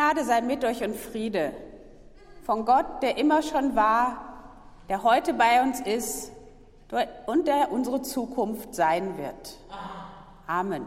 Gnade sei mit euch und Friede von Gott, der immer schon war, der heute bei uns ist und der unsere Zukunft sein wird. Amen.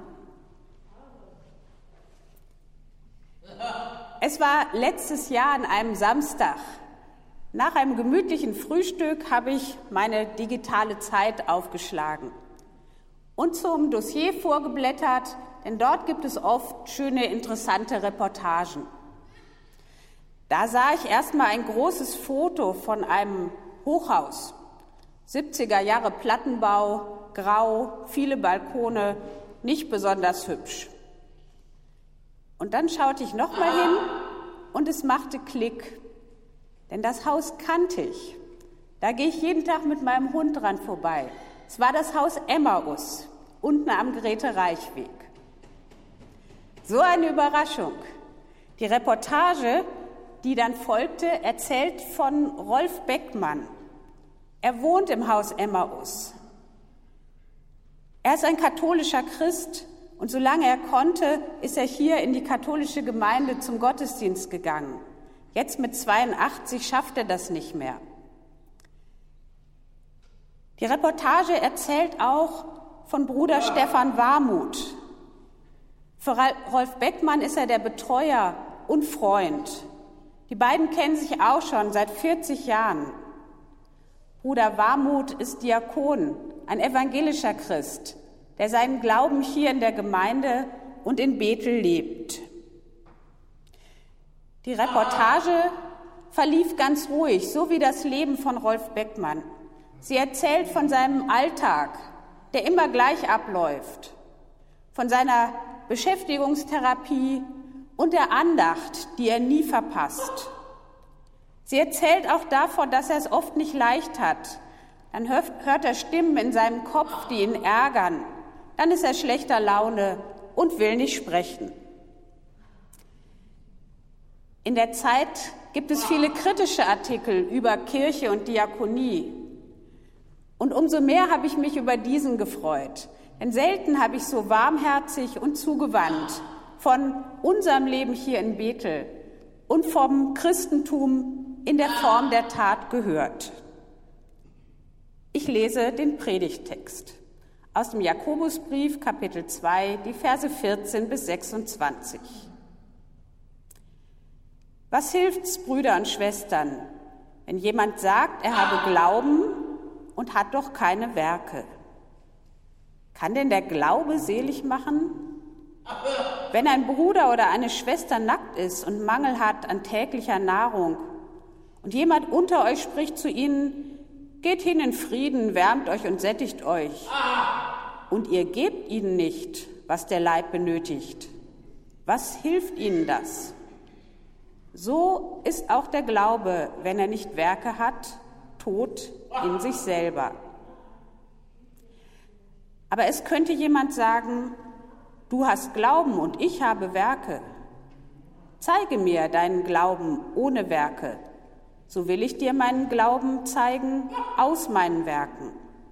Es war letztes Jahr an einem Samstag. Nach einem gemütlichen Frühstück habe ich meine digitale Zeit aufgeschlagen und zum Dossier vorgeblättert, denn dort gibt es oft schöne, interessante Reportagen. Da sah ich erstmal ein großes Foto von einem Hochhaus. 70er Jahre Plattenbau, grau, viele Balkone, nicht besonders hübsch. Und dann schaute ich nochmal hin und es machte Klick, denn das Haus kannte ich. Da gehe ich jeden Tag mit meinem Hund dran vorbei. Es war das Haus Emmaus, unten am Grete-Reich-Weg. So eine Überraschung. Die Reportage, die dann folgte, erzählt von Rolf Beckmann. Er wohnt im Haus Emmaus. Er ist ein katholischer Christ und solange er konnte, ist er hier in die katholische Gemeinde zum Gottesdienst gegangen. Jetzt mit 82 schafft er das nicht mehr. Die Reportage erzählt auch von Bruder Stefan Warmuth. Für Rolf Beckmann ist er der Betreuer und Freund. Die beiden kennen sich auch schon seit 40 Jahren. Bruder Warmuth ist Diakon, ein evangelischer Christ, der seinen Glauben hier in der Gemeinde und in Bethel lebt. Die Reportage verlief ganz ruhig, so wie das Leben von Rolf Beckmann. Sie erzählt von seinem Alltag, der immer gleich abläuft, von seiner Beschäftigungstherapie und der Andacht, die er nie verpasst. Sie erzählt auch davon, dass er es oft nicht leicht hat. Dann hört er Stimmen in seinem Kopf, die ihn ärgern. Dann ist er schlechter Laune und will nicht sprechen. In der Zeit gibt es viele kritische Artikel über Kirche und Diakonie. Und umso mehr habe ich mich über diesen gefreut. Denn selten habe ich so warmherzig und zugewandt von unserem Leben hier in Bethel und vom Christentum in der Form der Tat gehört. Ich lese den Predigttext aus dem Jakobusbrief, Kapitel 2, die Verse 14 bis 26. Was hilft's, Brüder und Schwestern, wenn jemand sagt, er habe Glauben und hat doch keine Werke? Kann denn der Glaube selig machen? Wenn ein Bruder oder eine Schwester nackt ist und Mangel hat an täglicher Nahrung und jemand unter euch spricht zu ihnen, geht hin in Frieden, wärmt euch und sättigt euch, und ihr gebt ihnen nicht, was der Leib benötigt, was hilft ihnen das? So ist auch der Glaube, wenn er nicht Werke hat, tot in sich selber. Aber es könnte jemand sagen, du hast Glauben und ich habe Werke. Zeige mir deinen Glauben ohne Werke, so will ich dir meinen Glauben zeigen aus meinen Werken.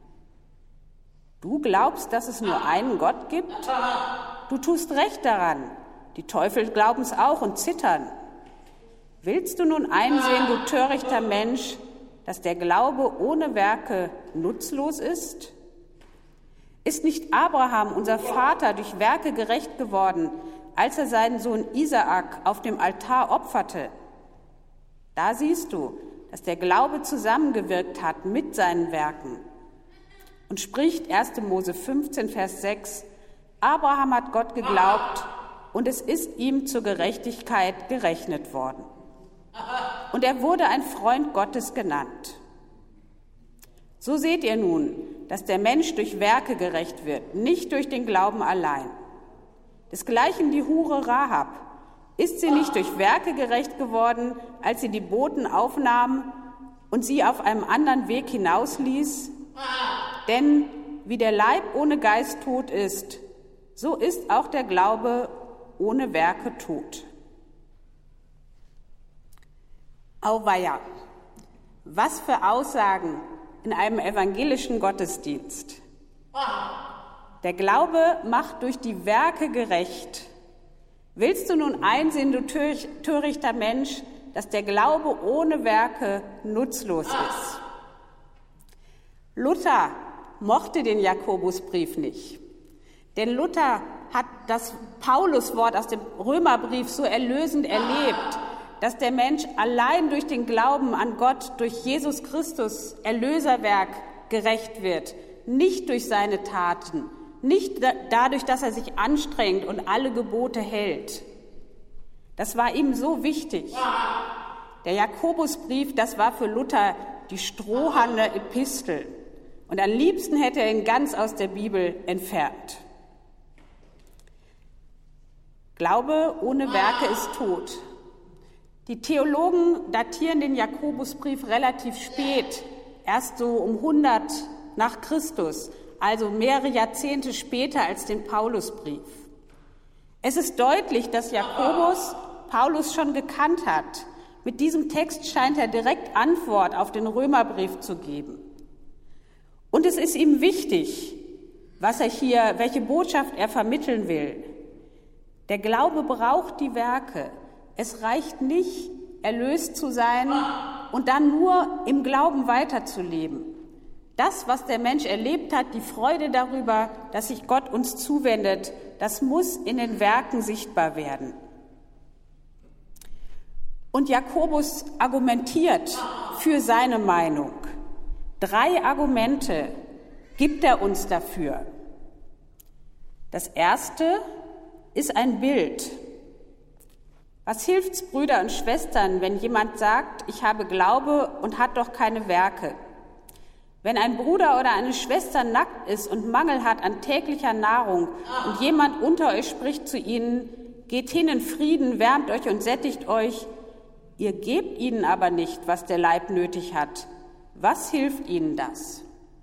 Du glaubst, dass es nur einen Gott gibt? Du tust recht daran. Die Teufel glauben es auch und zittern. Willst du nun einsehen, du törichter Mensch, dass der Glaube ohne Werke nutzlos ist? Ist nicht Abraham, unser Vater, durch Werke gerecht geworden, als er seinen Sohn Isaak auf dem Altar opferte? Da siehst du, dass der Glaube zusammengewirkt hat mit seinen Werken. Und spricht 1. Mose 15, Vers 6, Abraham hat Gott geglaubt und es ist ihm zur Gerechtigkeit gerechnet worden. Und er wurde ein Freund Gottes genannt. So seht ihr nun, dass der Mensch durch Werke gerecht wird, nicht durch den Glauben allein. Desgleichen die Hure Rahab. Ist sie nicht durch Werke gerecht geworden, als sie die Boten aufnahm und sie auf einem anderen Weg hinausließ? Denn wie der Leib ohne Geist tot ist, so ist auch der Glaube ohne Werke tot. Auweia, was für Aussagen in einem evangelischen Willst du nun einsehen, du törichter Mensch, dass der Glaube ohne Werke nutzlos ist? Luther mochte den Jakobusbrief nicht, denn Luther hat das Pauluswort aus dem Römerbrief so erlösend erlebt, dass der Mensch allein durch den Glauben an Gott, durch Jesus Christus Erlöserwerk gerecht wird, nicht durch seine Taten, nicht dadurch, dass er sich anstrengt und alle Gebote hält. Das war ihm so wichtig. Der Jakobusbrief, das war für Luther die strohhalme Epistel. Und am liebsten hätte er ihn ganz aus der Bibel entfernt. Glaube ohne Werke ist tot. Die Theologen datieren den Jakobusbrief relativ spät, erst so um 100 nach Christus, also mehrere Jahrzehnte später als den Paulusbrief. Es ist deutlich, dass Jakobus Paulus schon gekannt hat. Mit diesem Text scheint er direkt Antwort auf den Römerbrief zu geben. Und es ist ihm wichtig, welche Botschaft er vermitteln will. Der Glaube braucht die Werke. Es reicht nicht, erlöst zu sein und dann nur im Glauben weiterzuleben. Das, was der Mensch erlebt hat, die Freude darüber, dass sich Gott uns zuwendet, das muss in den Werken sichtbar werden. Und Jakobus argumentiert für seine Meinung. 3 Argumente gibt er uns dafür. Das erste ist ein Bild. Was hilft's, Brüder und Schwestern, wenn jemand sagt, ich habe Glaube und hat doch keine Werke? Wenn ein Bruder oder eine Schwester nackt ist und Mangel hat an täglicher Nahrung und jemand unter euch spricht zu ihnen, geht hin in Frieden, wärmt euch und sättigt euch, ihr gebt ihnen aber nicht, was der Leib nötig hat. Was hilft ihnen das?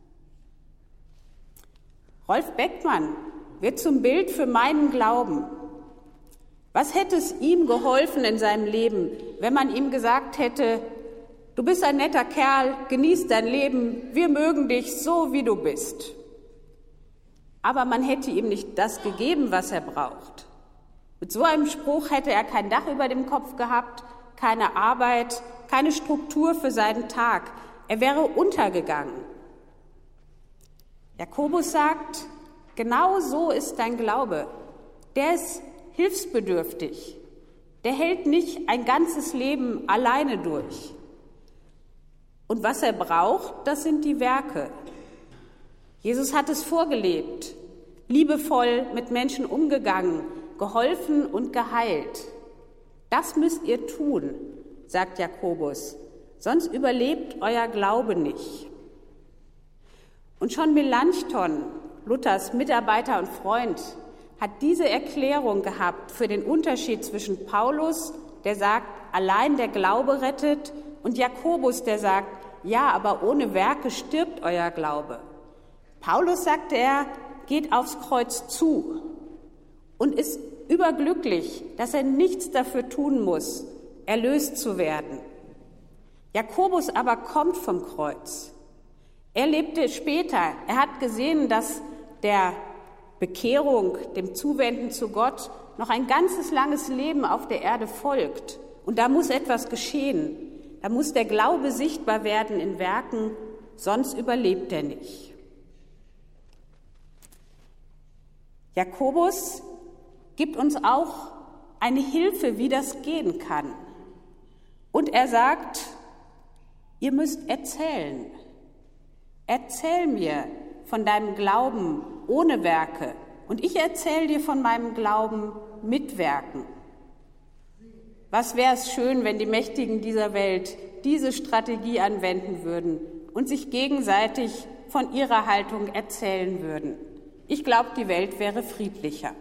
Rolf Beckmann wird zum Bild für meinen Glauben. Was hätte es ihm geholfen in seinem Leben, wenn man ihm gesagt hätte, du bist ein netter Kerl, genieß dein Leben, wir mögen dich so, wie du bist. Aber man hätte ihm nicht das gegeben, was er braucht. Mit so einem Spruch hätte er kein Dach über dem Kopf gehabt, keine Arbeit, keine Struktur für seinen Tag. Er wäre untergegangen. Jakobus sagt, genau so ist dein Glaube. Der ist hilfsbedürftig. Der hält nicht ein ganzes Leben alleine durch. Und was er braucht, das sind die Werke. Jesus hat es vorgelebt, liebevoll mit Menschen umgegangen, geholfen und geheilt. Das müsst ihr tun, sagt Jakobus, sonst überlebt euer Glaube nicht. Und schon Melanchthon, Luthers Mitarbeiter und Freund, hat diese Erklärung gehabt für den Unterschied zwischen Paulus, der sagt, allein der Glaube rettet, und Jakobus, der sagt, ja, aber ohne Werke stirbt euer Glaube. Paulus, sagte er, geht aufs Kreuz zu und ist überglücklich, dass er nichts dafür tun muss, erlöst zu werden. Jakobus aber kommt vom Kreuz. Er lebte später. Er hat gesehen, dass der Bekehrung, dem Zuwenden zu Gott, noch ein ganzes langes Leben auf der Erde folgt. Und da muss etwas geschehen. Da muss der Glaube sichtbar werden in Werken, sonst überlebt er nicht. Jakobus gibt uns auch eine Hilfe, wie das gehen kann. Und er sagt, ihr müsst erzählen. Erzähl mir von deinem Glauben ohne Werke und ich erzähle dir von meinem Glauben mit Werken. Was wäre es schön, wenn die Mächtigen dieser Welt diese Strategie anwenden würden und sich gegenseitig von ihrer Haltung erzählen würden. Ich glaube, die Welt wäre friedlicher.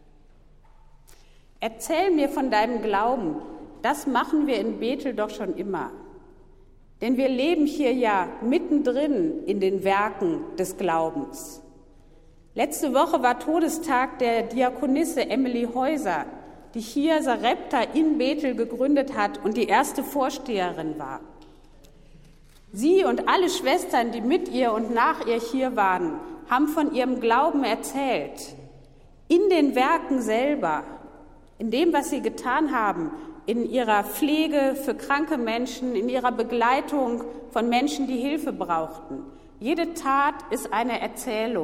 Erzähl mir von deinem Glauben. Das machen wir in Bethel doch schon immer. Denn wir leben hier ja mittendrin in den Werken des Glaubens. Letzte Woche war Todestag der Diakonisse Emily Häuser, die hier Sarepta in Bethel gegründet hat und die erste Vorsteherin war. Sie und alle Schwestern, die mit ihr und nach ihr hier waren, haben von ihrem Glauben erzählt. In den Werken selber. in dem, was sie getan haben, in ihrer Pflege für kranke Menschen, in ihrer Begleitung von Menschen, die Hilfe brauchten. Jede Tat ist eine Erzählung.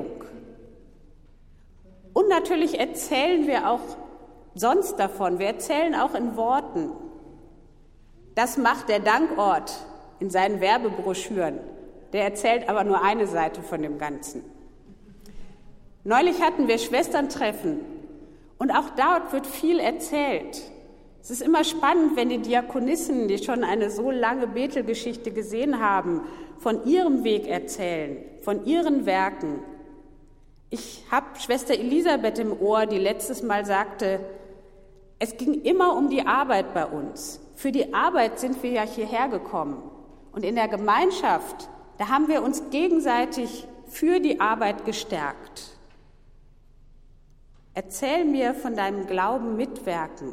Und natürlich erzählen wir auch sonst davon. Wir erzählen auch in Worten. Das macht der Dankort in seinen Werbebroschüren. Der erzählt aber nur eine Seite von dem Ganzen. Neulich hatten wir Schwesterntreffen und auch dort wird viel erzählt. Es ist immer spannend, wenn die Diakonissen, die schon eine so lange Bethelgeschichte gesehen haben, von ihrem Weg erzählen, von ihren Werken. Ich habe Schwester Elisabeth im Ohr, die letztes Mal sagte, es ging immer um die Arbeit bei uns. Für die Arbeit sind wir ja hierher gekommen. Und in der Gemeinschaft, da haben wir uns gegenseitig für die Arbeit gestärkt. Erzähl mir von deinem Glauben mitwirken.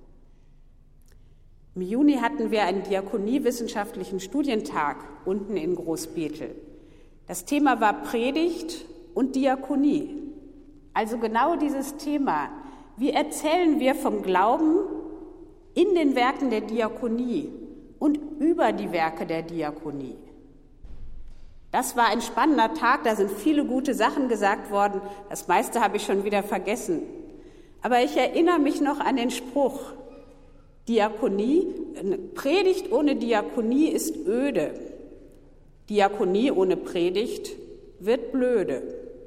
Im Juni hatten wir einen diakoniewissenschaftlichen Studientag unten in Großbethel. Das Thema war Predigt und Diakonie. Also genau dieses Thema. Wie erzählen wir vom Glauben in den Werken der Diakonie und über die Werke der Diakonie? Das war ein spannender Tag, da sind viele gute Sachen gesagt worden. Das meiste habe ich schon wieder vergessen. Aber ich erinnere mich noch an den Spruch, Diakonie, Predigt ohne Diakonie ist öde. Diakonie ohne Predigt wird blöde.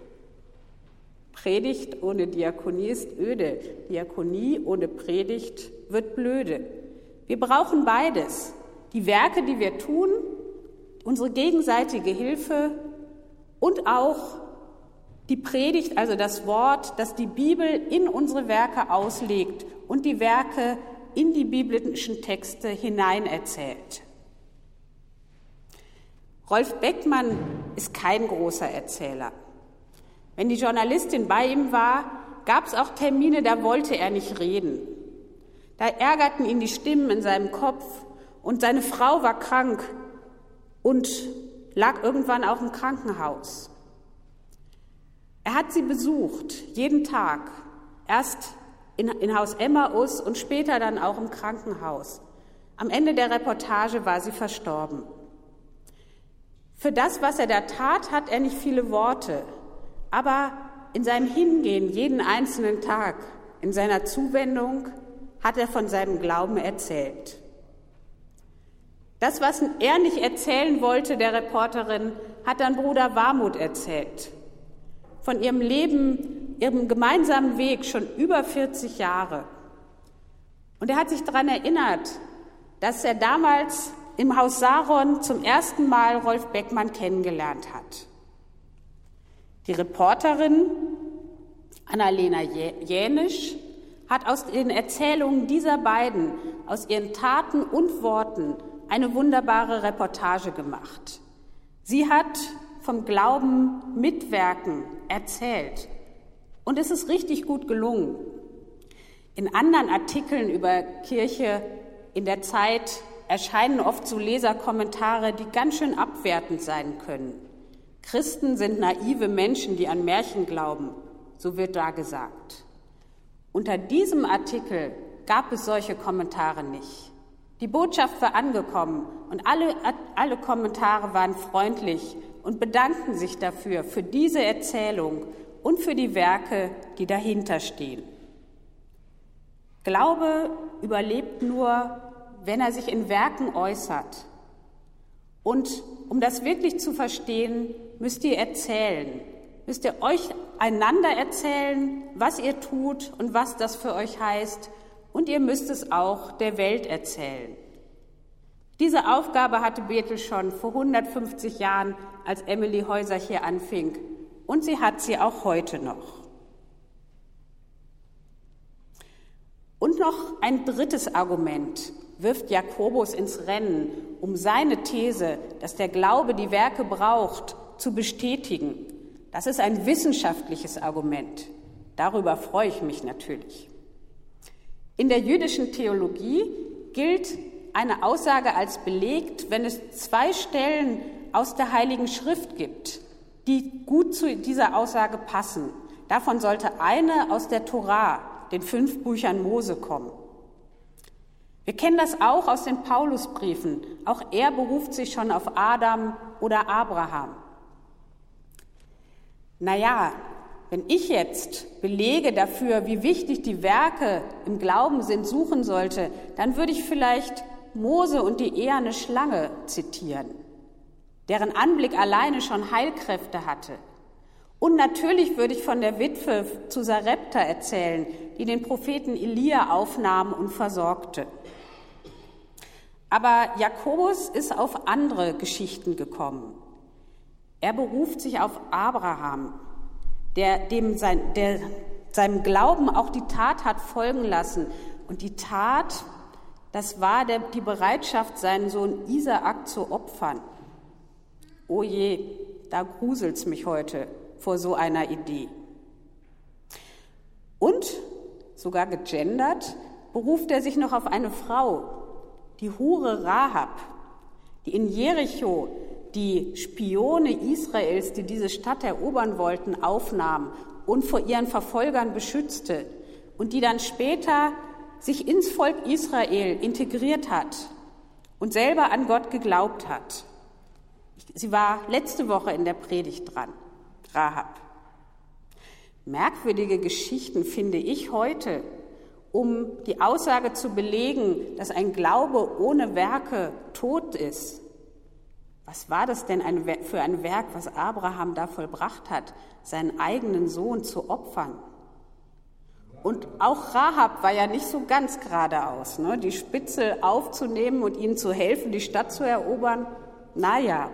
Predigt ohne Diakonie ist öde. Diakonie ohne Predigt wird blöde. Wir brauchen beides. Die Werke, die wir tun, unsere gegenseitige Hilfe und auch die Predigt, also das Wort, das die Bibel in unsere Werke auslegt und die Werke in die biblischen Texte hineinerzählt. Rolf Beckmann ist kein großer Erzähler. Wenn die Journalistin bei ihm war, gab es auch Termine, da wollte er nicht reden. Da ärgerten ihn die Stimmen in seinem Kopf und seine Frau war krank und lag irgendwann auch im Krankenhaus. Er hat sie besucht, jeden Tag, erst in Haus Emmaus und später dann auch im Krankenhaus. Am Ende der Reportage war sie verstorben. Für das, was er da tat, hat er nicht viele Worte, aber in seinem Hingehen jeden einzelnen Tag, in seiner Zuwendung, hat er von seinem Glauben erzählt. Das, was er nicht erzählen wollte, der Reporterin, hat dann Bruder Warmuth erzählt. Von ihrem Leben, ihrem gemeinsamen Weg schon über 40 Jahre. Und er hat sich daran erinnert, dass er damals im Haus Saron zum ersten Mal Rolf Beckmann kennengelernt hat. Die Reporterin Annalena Jänisch hat aus den Erzählungen dieser beiden, aus ihren Taten und Worten, eine wunderbare Reportage gemacht. Sie hat vom Glauben mitwirken erzählt und es ist richtig gut gelungen. In anderen Artikeln über Kirche in der Zeit erscheinen oft so Leserkommentare, die ganz schön abwertend sein können. Christen sind naive Menschen, die an Märchen glauben, so wird da gesagt. Unter diesem Artikel gab es solche Kommentare nicht. Die Botschaft war angekommen und alle Kommentare waren freundlich und bedankten sich dafür, für diese Erzählung und für die Werke, die dahinter stehen. Glaube überlebt nur, wenn er sich in Werken äußert. Und um das wirklich zu verstehen, müsst ihr erzählen. Müsst ihr euch einander erzählen, was ihr tut und was das für euch heißt. Und ihr müsst es auch der Welt erzählen. Diese Aufgabe hatte Bethel schon vor 150 Jahren, als Emily Häuser hier anfing. Und sie hat sie auch heute noch. Und noch ein drittes Argument wirft Jakobus ins Rennen, um seine These, dass der Glaube die Werke braucht, zu bestätigen. Das ist ein wissenschaftliches Argument. Darüber freue ich mich natürlich. In der jüdischen Theologie gilt eine Aussage als belegt, wenn es 2 Stellen aus der Heiligen Schrift gibt, die gut zu dieser Aussage passen. Davon sollte eine aus der Tora, den 5 Büchern Mose kommen. Wir kennen das auch aus den Paulusbriefen. Auch er beruft sich schon auf Adam oder Abraham. Naja, wenn ich jetzt Belege dafür, wie wichtig die Werke im Glauben sind, suchen sollte, dann würde ich vielleicht Mose und die eherne Schlange zitieren, deren Anblick alleine schon Heilkräfte hatte. Und natürlich würde ich von der Witwe zu Sarepta erzählen, die den Propheten Elia aufnahm und versorgte. Aber Jakobus ist auf andere Geschichten gekommen. Er beruft sich auf Abraham, der seinem Glauben auch die Tat hat folgen lassen. Und die Tat, das war die Bereitschaft, seinen Sohn Isaak zu opfern. Oh je, da gruselt's mich heute vor so einer Idee. Und, sogar gegendert, beruft er sich noch auf eine Frau, die Hure Rahab, die in Jericho die Spione Israels, die diese Stadt erobern wollten, aufnahm und vor ihren Verfolgern beschützte und die dann später sich ins Volk Israel integriert hat und selber an Gott geglaubt hat. Sie war letzte Woche in der Predigt dran, Rahab. Merkwürdige Geschichten finde ich heute, um die Aussage zu belegen, dass ein Glaube ohne Werke tot ist. Was war das denn für ein Werk, was Abraham da vollbracht hat, seinen eigenen Sohn zu opfern? Und auch Rahab war ja nicht so ganz geradeaus, ne? Die Spitzel aufzunehmen und ihnen zu helfen, die Stadt zu erobern. Naja,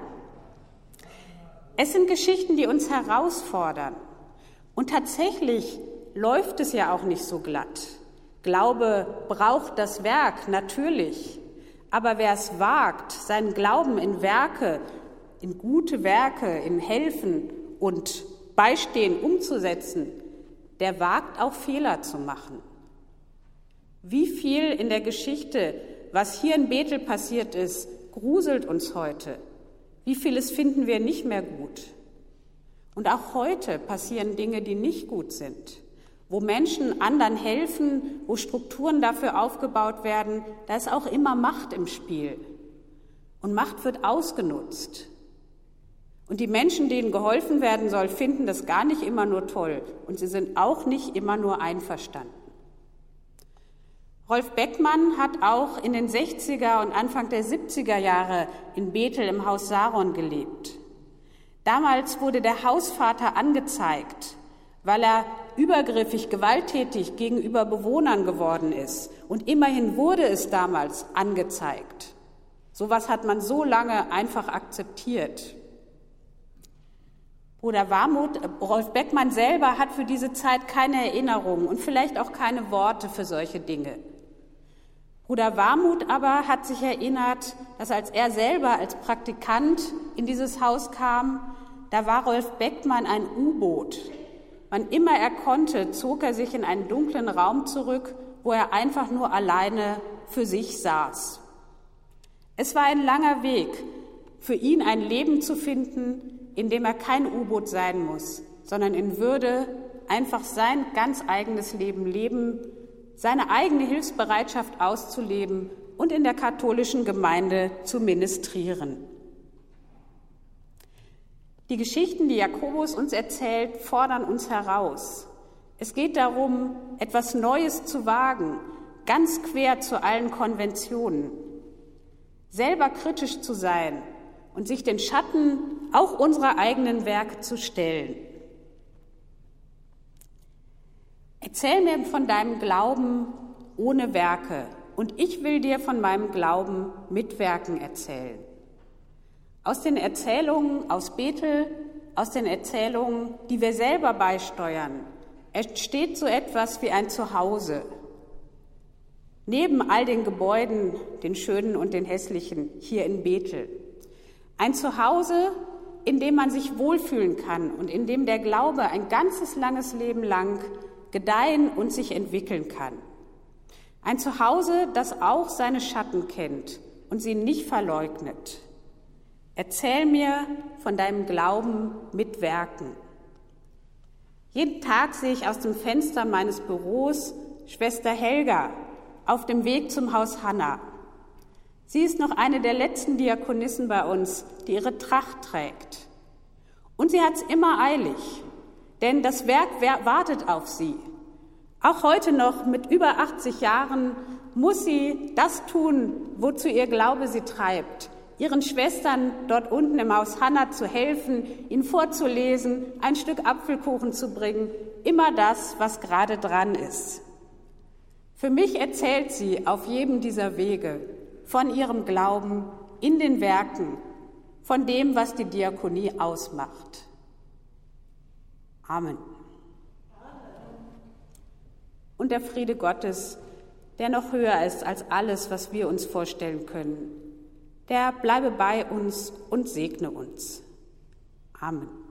es sind Geschichten, die uns herausfordern. Und tatsächlich läuft es ja auch nicht so glatt. Glaube braucht das Werk, natürlich. Aber wer es wagt, seinen Glauben in Werke, in gute Werke, in Helfen und Beistehen umzusetzen, der wagt auch Fehler zu machen. Wie viel in der Geschichte, was hier in Bethel passiert ist, gruselt uns heute. Wie vieles finden wir nicht mehr gut. Und auch heute passieren Dinge, die nicht gut sind. Wo Menschen anderen helfen, wo Strukturen dafür aufgebaut werden, da ist auch immer Macht im Spiel. Und Macht wird ausgenutzt. Und die Menschen, denen geholfen werden soll, finden das gar nicht immer nur toll. Und sie sind auch nicht immer nur einverstanden. Rolf Beckmann hat auch in den 60er und Anfang der 70er Jahre in Bethel im Haus Saron gelebt. Damals wurde der Hausvater angezeigt, weil er übergriffig, gewalttätig gegenüber Bewohnern geworden ist. Und immerhin wurde es damals angezeigt. Sowas hat man so lange einfach akzeptiert. Bruder Warmuth, Rolf Beckmann selber hat für diese Zeit keine Erinnerung und vielleicht auch keine Worte für solche Dinge. Bruder Warmuth aber hat sich erinnert, dass als er selber als Praktikant in dieses Haus kam, da war Rolf Beckmann ein U-Boot. Wann immer er konnte, zog er sich in einen dunklen Raum zurück, wo er einfach nur alleine für sich saß. Es war ein langer Weg, für ihn ein Leben zu finden, in dem er kein U-Boot sein muss, sondern in Würde einfach sein ganz eigenes Leben leben, seine eigene Hilfsbereitschaft auszuleben und in der katholischen Gemeinde zu ministrieren. Die Geschichten, die Jakobus uns erzählt, fordern uns heraus. Es geht darum, etwas Neues zu wagen, ganz quer zu allen Konventionen. Selber kritisch zu sein und sich den Schatten auch unserer eigenen Werke zu stellen. Erzähl mir von deinem Glauben ohne Werke und ich will dir von meinem Glauben mit Werken erzählen. Aus den Erzählungen aus Bethel, aus den Erzählungen, die wir selber beisteuern, entsteht so etwas wie ein Zuhause. Neben all den Gebäuden, den schönen und den hässlichen, hier in Bethel. Ein Zuhause, in dem man sich wohlfühlen kann und in dem der Glaube ein ganzes langes Leben lang gedeihen und sich entwickeln kann. Ein Zuhause, das auch seine Schatten kennt und sie nicht verleugnet. Erzähl mir von deinem Glauben mit Werken. Jeden Tag sehe ich aus dem Fenster meines Büros Schwester Helga, auf dem Weg zum Haus Hannah. Sie ist noch eine der letzten Diakonissen bei uns, die ihre Tracht trägt. Und sie hat es immer eilig, denn das Werk wartet auf sie. Auch heute noch mit über 80 Jahren muss sie das tun, wozu ihr Glaube sie treibt, ihren Schwestern dort unten im Haus Hannah zu helfen, ihnen vorzulesen, ein Stück Apfelkuchen zu bringen, immer das, was gerade dran ist. Für mich erzählt sie auf jedem dieser Wege von ihrem Glauben in den Werken, von dem, was die Diakonie ausmacht. Amen. Und der Friede Gottes, der noch höher ist als alles, was wir uns vorstellen können, der bleibe bei uns und segne uns. Amen.